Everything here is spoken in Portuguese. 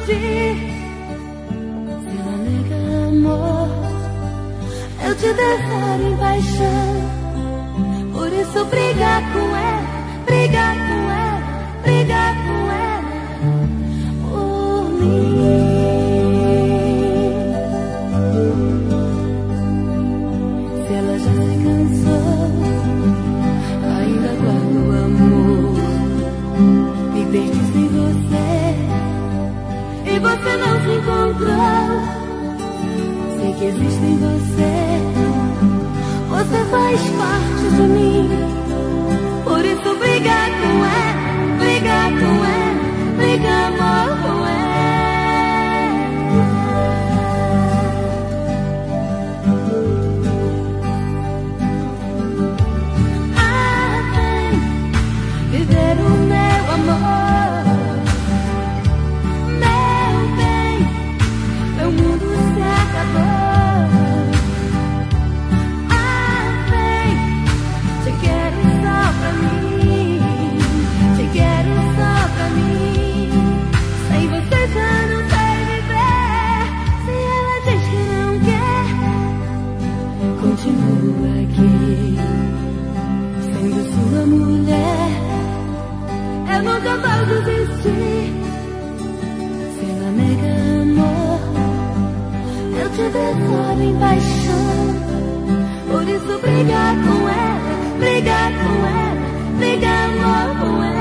desistir. Se ela nega amor, eu te declaro em paixão. Por isso briga com ela, briga com ela, briga com ela por mim. Se ela já se cansou, ainda guardo amor. Me perdi sem você e você não se encontrou. Sei que existe em você, você faz parte de mim. Por isso briga com ela, briga com ela, briga amor com ela. Vem viver o meu amor, meu bem, meu mundo se acabou. Continua aqui, sendo sua mulher. Eu nunca vou desistir. Se ela nega amor, eu te declaro em paixão. Por isso briga com ela, briga com ela, briga amor com ela.